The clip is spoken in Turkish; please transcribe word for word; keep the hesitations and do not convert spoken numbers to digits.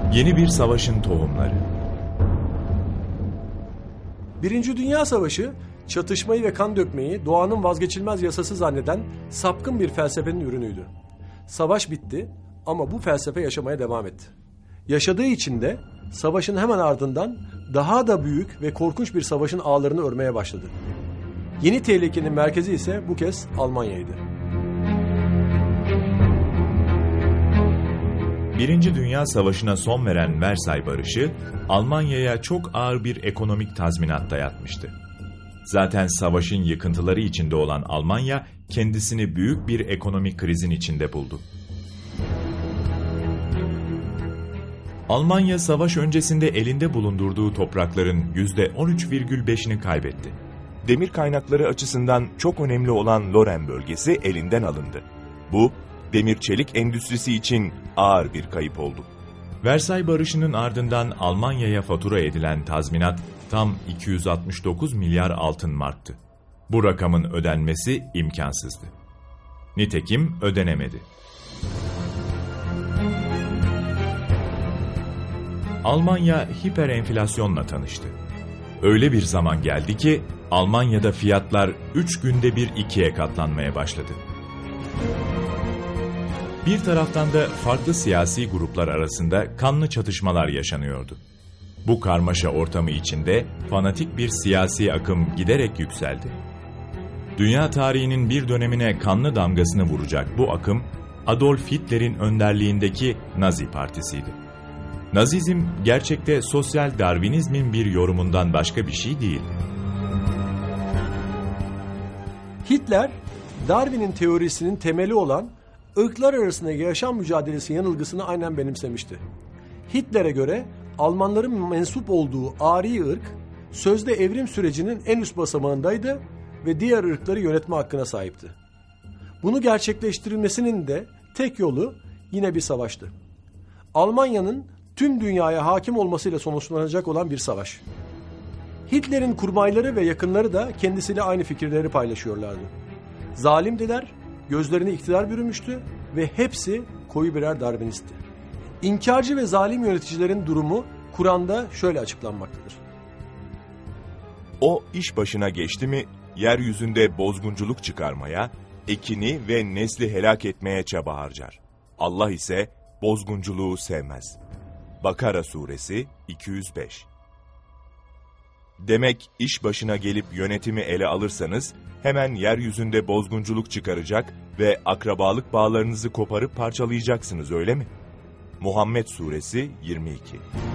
Yeni bir savaşın tohumları. Birinci Dünya Savaşı, çatışmayı ve kan dökmeyi doğanın vazgeçilmez yasası zanneden sapkın bir felsefenin ürünüydü. Savaş bitti ama bu felsefe yaşamaya devam etti. Yaşadığı için de savaşın hemen ardından daha da büyük ve korkunç bir savaşın ağlarını örmeye başladı. Yeni tehlikenin merkezi ise bu kez Almanya'ydı. Birinci Dünya Savaşı'na son veren Versay Barışı, Almanya'ya çok ağır bir ekonomik tazminat dayatmıştı. Zaten savaşın yıkıntıları içinde olan Almanya, kendisini büyük bir ekonomik krizin içinde buldu. Almanya, savaş öncesinde elinde bulundurduğu toprakların yüzde on üç virgül beşini kaybetti. Demir kaynakları açısından çok önemli olan Loren bölgesi elinden alındı. Bu, demir çelik endüstrisi için ağır bir kayıp oldu. Versay Barışı'nın ardından Almanya'ya fatura edilen tazminat tam iki yüz altmış dokuz milyar altın marktı. Bu rakamın ödenmesi imkansızdı. Nitekim ödenemedi. Almanya hiperenflasyonla tanıştı. Öyle bir zaman geldi ki Almanya'da fiyatlar üç günde bir ikiye katlanmaya başladı. Bir taraftan da farklı siyasi gruplar arasında kanlı çatışmalar yaşanıyordu. Bu karmaşa ortamı içinde fanatik bir siyasi akım giderek yükseldi. Dünya tarihinin bir dönemine kanlı damgasını vuracak bu akım, Adolf Hitler'in önderliğindeki Nazi Partisi'ydi. Nazizm gerçekte sosyal Darwinizmin bir yorumundan başka bir şey değil. Hitler, Darwin'in teorisinin temeli olan ırklar arasındaki yaşam mücadelesi yanılgısını aynen benimsemişti. Hitler'e göre Almanların mensup olduğu Ari ırk, sözde evrim sürecinin en üst basamağındaydı ve diğer ırkları yönetme hakkına sahipti. Bunu gerçekleştirilmesinin de tek yolu yine bir savaştı. Almanya'nın tüm dünyaya hakim olmasıyla sonuçlanacak olan bir savaş. Hitler'in kurmayları ve yakınları da kendisiyle aynı fikirleri paylaşıyorlardı. Zalimdiler, gözlerini iktidar bürümüştü ve hepsi koyu birer Darwinistti. İnkarcı ve zalim yöneticilerin durumu Kur'an'da şöyle açıklanmaktadır. O iş başına geçti mi, yeryüzünde bozgunculuk çıkarmaya, ekini ve nesli helak etmeye çaba harcar. Allah ise bozgunculuğu sevmez. Bakara suresi iki yüz beş. Demek iş başına gelip yönetimi ele alırsanız, hemen yeryüzünde bozgunculuk çıkaracak ve akrabalık bağlarınızı koparıp parçalayacaksınız, öyle mi? Muhammed suresi yirmi iki.